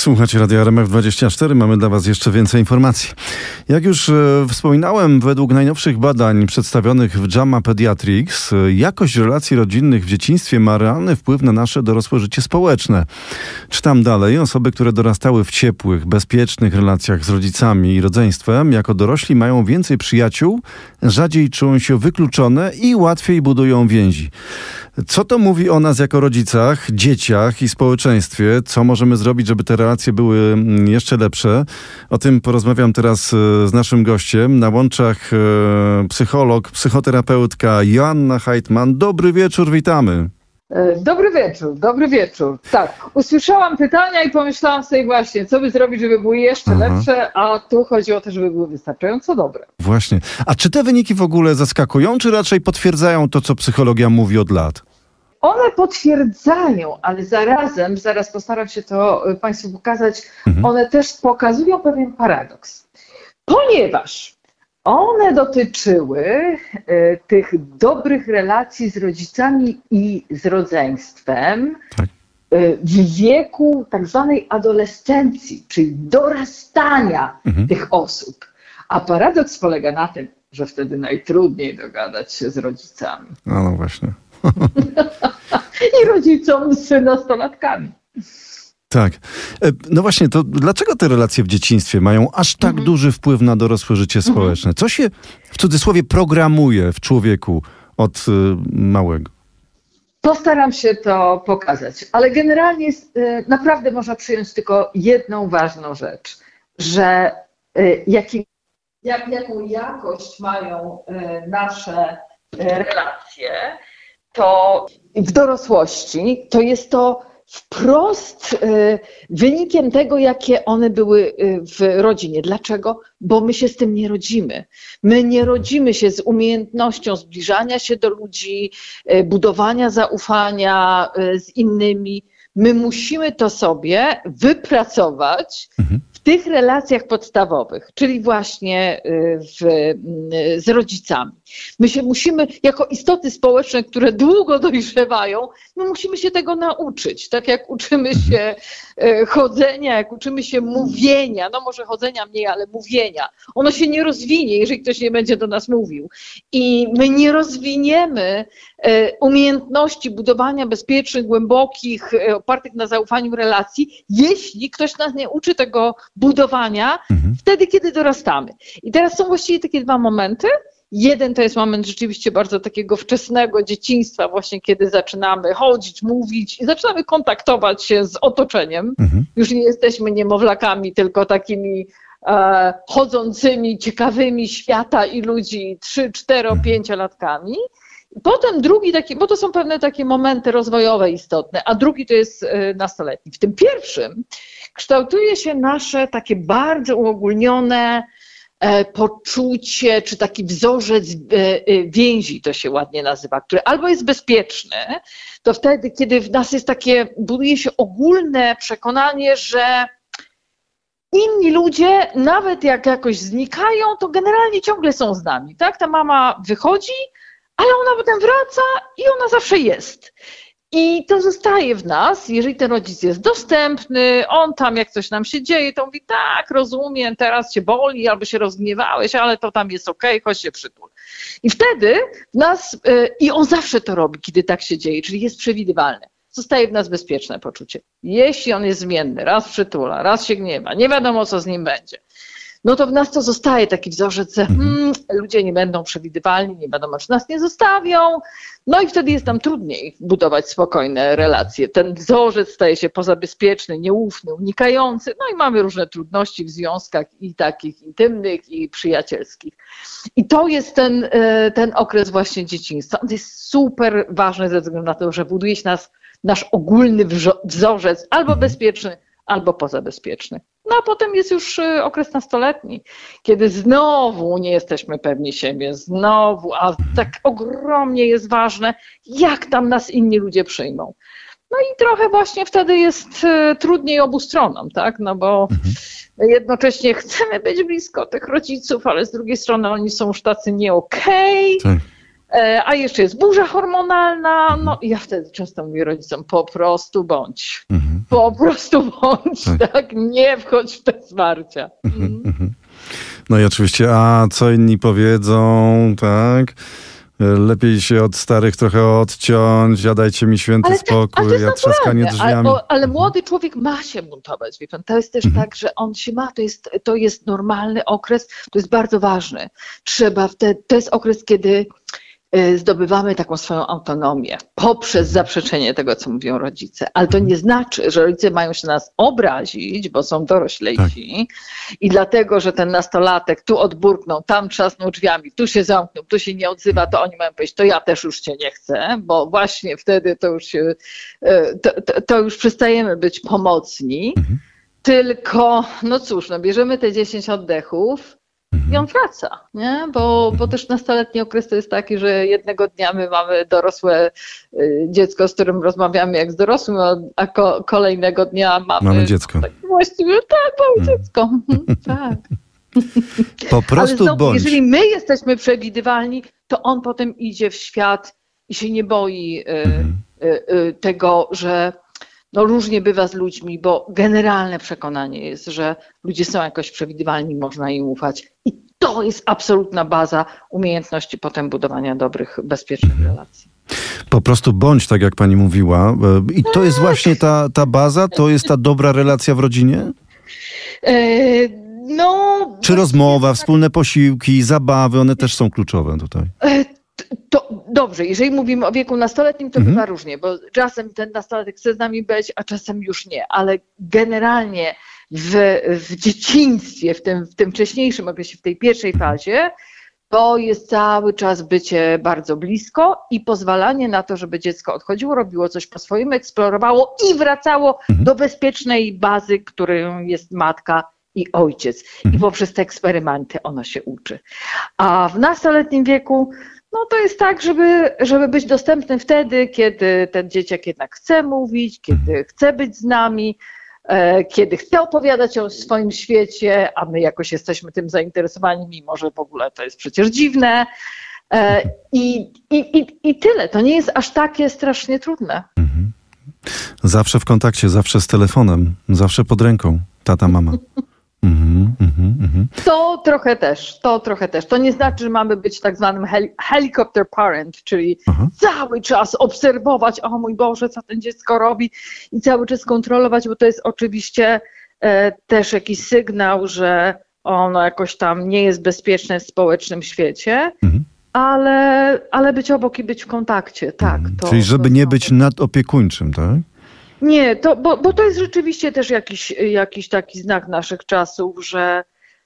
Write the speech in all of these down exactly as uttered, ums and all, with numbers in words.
Słuchajcie Radia R M F dwadzieścia cztery, mamy dla Was jeszcze więcej informacji. Jak już e, wspominałem, według najnowszych badań przedstawionych w JAMA Pediatrics, e, jakość relacji rodzinnych w dzieciństwie ma realny wpływ na nasze dorosłe życie społeczne. Czytam dalej. Osoby, które dorastały w ciepłych, bezpiecznych relacjach z rodzicami i rodzeństwem, jako dorośli mają więcej przyjaciół, rzadziej czują się wykluczone i łatwiej budują więzi. Co to mówi o nas jako rodzicach, dzieciach i społeczeństwie? Co możemy zrobić, żeby te relacje były jeszcze lepsze? O tym porozmawiam teraz z naszym gościem. Na łączach psycholog, psychoterapeutka Joanna Heitman. Dobry wieczór, witamy. Dobry wieczór, dobry wieczór. Tak, usłyszałam pytania i pomyślałam sobie właśnie, co by zrobić, żeby były jeszcze Aha. lepsze, a tu chodzi o to, żeby były wystarczająco dobre. Właśnie. A czy te wyniki w ogóle zaskakują, czy raczej potwierdzają to, co psychologia mówi od lat? One potwierdzają, ale zarazem, zaraz postaram się to Państwu pokazać, mhm. one też pokazują pewien paradoks. Ponieważ one dotyczyły y, tych dobrych relacji z rodzicami i z rodzeństwem tak. y, w wieku tak zwanej adolescencji, czyli dorastania mhm. tych osób. A paradoks polega na tym, że wtedy najtrudniej dogadać się z rodzicami. No, no właśnie. I rodzicom z nastolatkami. Tak. No właśnie, to dlaczego te relacje w dzieciństwie mają aż tak mhm. duży wpływ na dorosłe życie społeczne? Co się w cudzysłowie programuje w człowieku od y, małego? Postaram się to pokazać, ale generalnie jest, y, naprawdę można przyjąć tylko jedną ważną rzecz, że y, jaki, jak, jaką jakość mają y, nasze y, relacje, to w dorosłości to jest to wprost y, wynikiem tego, jakie one były y, w rodzinie. Dlaczego? Bo my się z tym nie rodzimy. My nie rodzimy się z umiejętnością zbliżania się do ludzi, y, budowania zaufania y, z innymi. My musimy to sobie wypracować mhm. w tych relacjach podstawowych, czyli właśnie w, z rodzicami. My się musimy, jako istoty społeczne, które długo dojrzewają, my musimy się tego nauczyć. Tak jak uczymy się chodzenia, jak uczymy się mówienia, no może chodzenia mniej, ale mówienia. Ono się nie rozwinie, jeżeli ktoś nie będzie do nas mówił. I my nie rozwiniemy umiejętności budowania bezpiecznych, głębokich, opartych na zaufaniu relacji, jeśli ktoś nas nie uczy tego budowania mhm. wtedy, kiedy dorastamy. I teraz są właściwie takie dwa momenty. Jeden to jest moment rzeczywiście bardzo takiego wczesnego dzieciństwa, właśnie kiedy zaczynamy chodzić, mówić i zaczynamy kontaktować się z otoczeniem. Mhm. Już nie jesteśmy niemowlakami, tylko takimi e, chodzącymi, ciekawymi świata i ludzi trzy, cztero, pięciolatkami. Potem drugi taki, bo to są pewne takie momenty rozwojowe istotne, a drugi to jest nastoletni. W tym pierwszym kształtuje się nasze takie bardzo uogólnione poczucie, czy taki wzorzec więzi, to się ładnie nazywa, który albo jest bezpieczny, to wtedy, kiedy w nas jest takie, buduje się ogólne przekonanie, że inni ludzie, nawet jak jakoś znikają, to generalnie ciągle są z nami, tak? Ta mama wychodzi, ale ona potem wraca i ona zawsze jest. I to zostaje w nas, jeżeli ten rodzic jest dostępny, on tam jak coś nam się dzieje, to mówi tak, rozumiem, teraz cię boli albo się rozgniewałeś, ale to tam jest okej, chodź się przytul. I wtedy w nas, yy, i on zawsze to robi, kiedy tak się dzieje, czyli jest przewidywalne. Zostaje w nas bezpieczne poczucie. Jeśli on jest zmienny, raz przytula, raz się gniewa, nie wiadomo co z nim będzie, no to w nas to zostaje taki wzorzec, że hmm, ludzie nie będą przewidywalni, nie wiadomo, czy nas nie zostawią. No i wtedy jest nam trudniej budować spokojne relacje. Ten wzorzec staje się pozabezpieczny, nieufny, unikający. No i mamy różne trudności w związkach i takich intymnych, i przyjacielskich. I to jest ten, ten okres właśnie dzieciństwa. On jest super ważny ze względu na to, że buduje się nas, nasz ogólny wzorzec albo bezpieczny, albo pozabezpieczny. No a potem jest już okres nastoletni, kiedy znowu nie jesteśmy pewni siebie, znowu, a tak ogromnie jest ważne, jak tam nas inni ludzie przyjmą. No i trochę właśnie wtedy jest trudniej obu stronom, tak? No bo mhm. jednocześnie chcemy być blisko tych rodziców, ale z drugiej strony oni są już tacy nie okej. Okay. A jeszcze jest burza hormonalna, no i ja wtedy często mówię rodzicom, po prostu bądź, mhm. po prostu bądź, tak. tak, nie wchodź w te zwarcia. Mhm. Mhm. No i oczywiście, a co inni powiedzą, tak, lepiej się od starych trochę odciąć, a dajcie mi święty ale spokój, ja trzaskanie drzwiami. Ale, ale młody człowiek ma się buntować, wie pan, to jest też mhm. tak, że on się ma, to jest, to jest normalny okres, to jest bardzo ważne. Trzeba wtedy, to jest okres, kiedy zdobywamy taką swoją autonomię poprzez zaprzeczenie tego, co mówią rodzice. Ale to nie znaczy, że rodzice mają się nas obrazić, bo są doroślejsi tak. i dlatego, że ten nastolatek tu odburknął, tam trzasnął drzwiami, tu się zamknął, tu się nie odzywa, to oni mają powiedzieć, to ja też już cię nie chcę, bo właśnie wtedy to już się, to, to, to już przestajemy być pomocni. Mhm. Tylko, no cóż, no bierzemy te dziesięć oddechów, i on wraca, nie? Bo, bo też nastoletni okres to jest taki, że jednego dnia my mamy dorosłe dziecko, z którym rozmawiamy jak z dorosłym, a ko- kolejnego dnia mamy, mamy dziecko. Tak, właściwie tak, mamy hmm. dziecko. tak. Po prostu znowu, bądź. Jeżeli my jesteśmy przewidywalni, to on potem idzie w świat i się nie boi hmm. y, y, y, tego, że no różnie bywa z ludźmi, bo generalne przekonanie jest, że ludzie są jakoś przewidywalni, można im ufać. I to jest absolutna baza umiejętności potem budowania dobrych, bezpiecznych relacji. Po prostu bądź, tak jak pani mówiła. I to jest właśnie ta, ta baza, to jest ta dobra relacja w rodzinie? E, no... Czy rozmowa, wspólne posiłki, zabawy, one też są kluczowe tutaj? E, To dobrze, jeżeli mówimy o wieku nastoletnim, to mhm. bywa różnie, bo czasem ten nastolatek chce z nami być, a czasem już nie, ale generalnie w, w dzieciństwie, w tym, w tym wcześniejszym okresie, w tej pierwszej fazie, to jest cały czas bycie bardzo blisko i pozwalanie na to, żeby dziecko odchodziło, robiło coś po swoim, eksplorowało i wracało mhm. do bezpiecznej bazy, którą jest matka i ojciec. Mhm. I poprzez te eksperymenty ono się uczy. A w nastoletnim wieku no to jest tak, żeby, żeby być dostępny wtedy, kiedy ten dzieciak jednak chce mówić, kiedy chce być z nami, e, kiedy chce opowiadać o swoim świecie, a my jakoś jesteśmy tym zainteresowani, mimo że w ogóle to jest przecież dziwne. E, i, i, i, I tyle. To nie jest aż takie strasznie trudne. Mhm. Zawsze w kontakcie, zawsze z telefonem, zawsze pod ręką. Tata, mama. Mm-hmm, mm-hmm. To trochę też, to trochę też. To nie znaczy, że mamy być tak zwanym heli- helicopter parent, czyli Aha. cały czas obserwować, o mój Boże, co ten dziecko robi i cały czas kontrolować, bo to jest oczywiście e, też jakiś sygnał, że ono jakoś tam nie jest bezpieczne w społecznym świecie, mm-hmm. ale, ale być obok i być w kontakcie, tak. Mm-hmm. To, czyli żeby to nie być nadopiekuńczym, tak? Nie, to, bo, bo to jest rzeczywiście też jakiś, jakiś taki znak naszych czasów, że,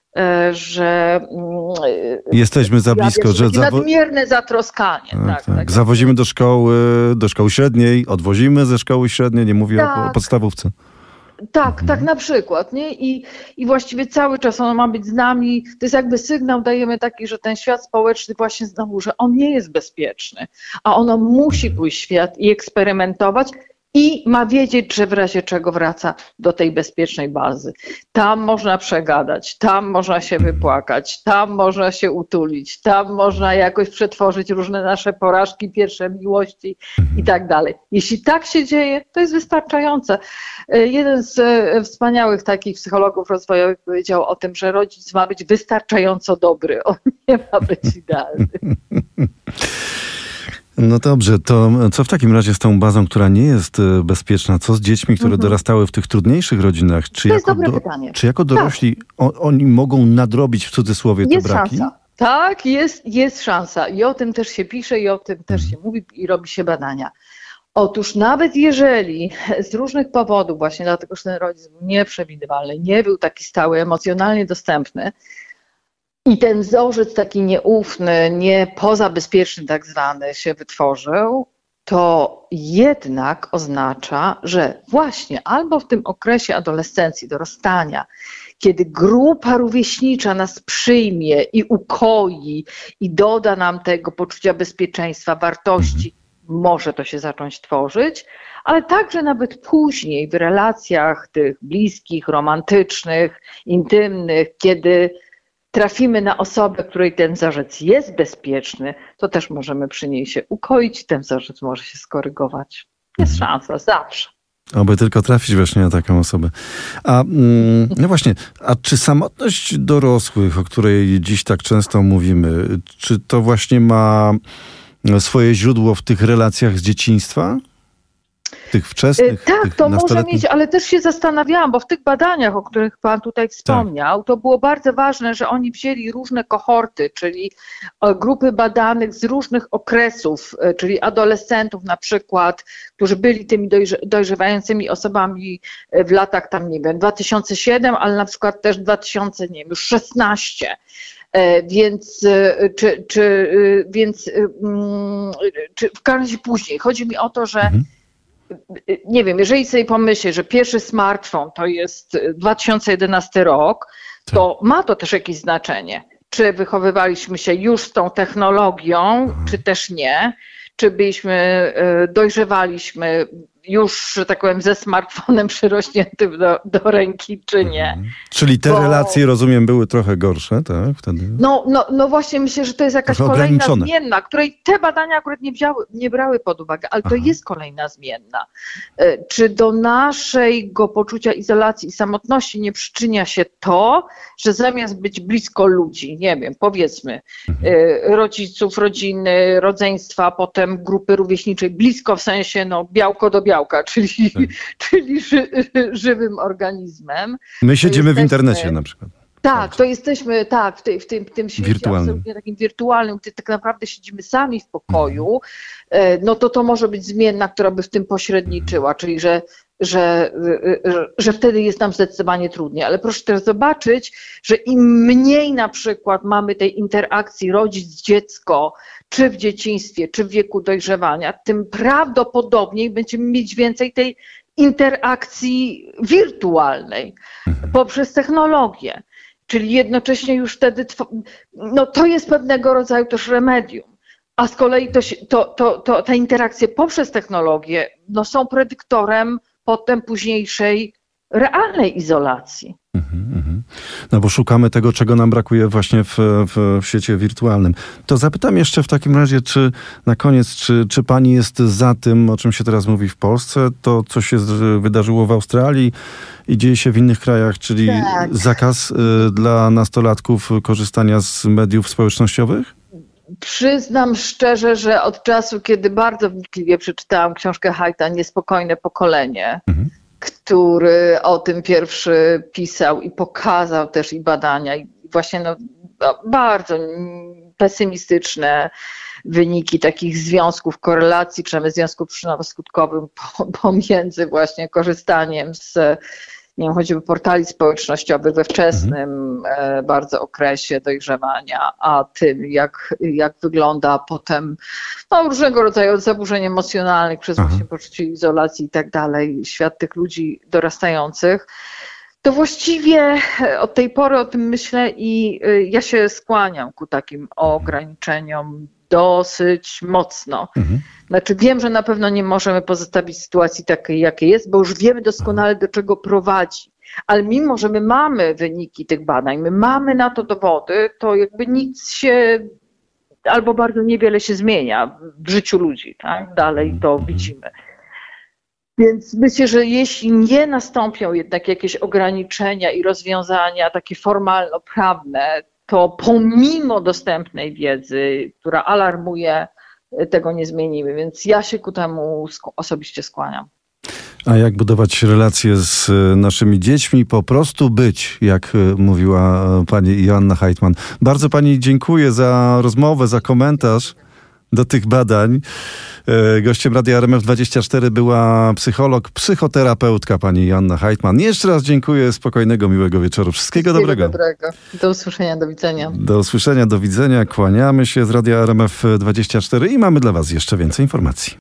że jesteśmy za blisko, ja, że takie zawo- nadmierne zatroskanie. Tak, tak, tak. tak. Zawozimy do szkoły, do szkoły średniej, odwozimy ze szkoły średniej, nie mówię tak. o, o podstawówce. Tak, mhm. tak na przykład, nie? I, I właściwie cały czas ono ma być z nami. To jest jakby sygnał dajemy taki, że ten świat społeczny właśnie znowu, że on nie jest bezpieczny, a ono musi pójść w świat i eksperymentować. I ma wiedzieć, że w razie czego wraca do tej bezpiecznej bazy. Tam można przegadać, tam można się wypłakać, tam można się utulić, tam można jakoś przetworzyć różne nasze porażki, pierwsze miłości i tak dalej. Jeśli tak się dzieje, to jest wystarczające. Jeden z wspaniałych takich psychologów rozwojowych powiedział o tym, że rodzic ma być wystarczająco dobry, on nie ma być idealny. No dobrze, to co w takim razie z tą bazą, która nie jest bezpieczna? Co z dziećmi, które mhm. dorastały w tych trudniejszych rodzinach? Czy to jako jest dobre do, pytanie. Czy jako dorośli tak. o, oni mogą nadrobić w cudzysłowie te jest braki? Szansa. Tak, jest, jest szansa. I o tym też się pisze i o tym też mhm. się mówi i robi się badania. Otóż nawet jeżeli z różnych powodów, właśnie dlatego, że ten rodzic był nieprzewidywalny, nie był taki stały, emocjonalnie dostępny, i ten wzorzec taki nieufny, nie pozabezpieczny tak zwany się wytworzył, to jednak oznacza, że właśnie albo w tym okresie adolescencji, dorastania, kiedy grupa rówieśnicza nas przyjmie i ukoi i doda nam tego poczucia bezpieczeństwa, wartości, może to się zacząć tworzyć, ale także nawet później w relacjach tych bliskich, romantycznych, intymnych, kiedy trafimy na osobę, której ten wzorzec jest bezpieczny, to też możemy przy niej się ukoić i ten wzorzec może się skorygować. Jest szansa, zawsze. Oby tylko trafić właśnie na taką osobę. A no właśnie, a czy samotność dorosłych, o której dziś tak często mówimy, czy to właśnie ma swoje źródło w tych relacjach z dzieciństwa? Tych wczesnych, Tak, tych to może mieć, ale też się zastanawiałam, bo w tych badaniach, o których pan tutaj wspomniał, tak. to było bardzo ważne, że oni wzięli różne kohorty, czyli grupy badanych z różnych okresów, czyli adolescentów na przykład, którzy byli tymi dojrze, dojrzewającymi osobami w latach tam, nie wiem, dwa tysiące siedem, ale na przykład też dwa tysiące, nie wiem, już szesnaście. Więc, czy, czy, więc czy w każdym razie później. Chodzi mi o to, że mhm. nie wiem, jeżeli sobie pomyślę, że pierwszy smartfon to jest dwa tysiące jedenasty rok, to ma to też jakieś znaczenie. Czy wychowywaliśmy się już z tą technologią, czy też nie? Czy byliśmy, dojrzewaliśmy już, że tak powiem, ze smartfonem przyrośniętym do, do ręki, czy nie. Mhm. Czyli te Bo, relacje, rozumiem, były trochę gorsze, tak? Wtedy? No, no, no właśnie myślę, że to jest jakaś kolejna zmienna, której te badania akurat nie, wzięły, nie brały pod uwagę, ale to Aha. jest kolejna zmienna. Czy do naszego poczucia izolacji i samotności nie przyczynia się to, że zamiast być blisko ludzi, nie wiem, powiedzmy, mhm. rodziców, rodziny, rodzeństwa, potem grupy rówieśniczej, blisko w sensie no, białko do białka, czyli, tak. czyli ży, żywym organizmem. My siedzimy jesteśmy, w internecie na przykład. Tak, to jesteśmy tak, w, tej, w, tym, w tym świecie wirtualnym. absolutnie takim wirtualnym, gdzie tak naprawdę siedzimy sami w pokoju, mhm. no to to może być zmienna, która by w tym pośredniczyła, mhm. czyli że, że, że, że wtedy jest nam zdecydowanie trudniej. Ale proszę też zobaczyć, że im mniej na przykład mamy tej interakcji rodzic-dziecko, czy w dzieciństwie, czy w wieku dojrzewania, tym prawdopodobniej będziemy mieć więcej tej interakcji wirtualnej mhm. poprzez technologię. Czyli jednocześnie już wtedy, no to jest pewnego rodzaju też remedium. A z kolei to, to, to, to, te interakcje poprzez technologię no są predyktorem potem późniejszej realnej izolacji. Mhm, no bo szukamy tego, czego nam brakuje właśnie w, w, w świecie wirtualnym. To zapytam jeszcze w takim razie, czy na koniec, czy, czy pani jest za tym, o czym się teraz mówi w Polsce, to co się wydarzyło w Australii i dzieje się w innych krajach, czyli tak. zakaz y, dla nastolatków korzystania z mediów społecznościowych? Przyznam szczerze, że od czasu, kiedy bardzo wnikliwie przeczytałam książkę Haidta Niespokojne pokolenie, mhm. który o tym pierwszy pisał i pokazał też i badania i właśnie no, bardzo pesymistyczne wyniki takich związków, korelacji, przynajmniej związków przyczynowo-skutkowym pomiędzy właśnie korzystaniem z nie wiem, choćby portali społecznościowych we wczesnym mhm. bardzo okresie dojrzewania, a tym jak, jak wygląda potem no, różnego rodzaju zaburzeń emocjonalnych przez Aha. właśnie poczucie izolacji i tak dalej, świat tych ludzi dorastających, to właściwie od tej pory o tym myślę i ja się skłaniam ku takim ograniczeniom dosyć mocno. Mhm. Znaczy wiem, że na pewno nie możemy pozostawić sytuacji takiej, jakiej jest, bo już wiemy doskonale, do czego prowadzi. Ale mimo, że my mamy wyniki tych badań, my mamy na to dowody, to jakby nic się, albo bardzo niewiele się zmienia w życiu ludzi, tak? Dalej to widzimy. Więc myślę, że jeśli nie nastąpią jednak jakieś ograniczenia i rozwiązania takie formalno-prawne, to pomimo dostępnej wiedzy, która alarmuje, tego nie zmienimy. Więc ja się ku temu osobiście skłaniam. A jak budować relacje z naszymi dziećmi? Po prostu być, jak mówiła pani Joanna Heitman. Bardzo pani dziękuję za rozmowę, za komentarz do tych badań. Gościem Radia R M F dwadzieścia cztery była psycholog, psychoterapeutka pani Joanna Heitman. Jeszcze raz dziękuję, spokojnego, miłego wieczoru. Wszystkiego, Wszystkiego dobrego. dobrego. Do usłyszenia, do widzenia. Do usłyszenia, do widzenia. Kłaniamy się z Radia R M F dwadzieścia cztery i mamy dla was jeszcze więcej informacji.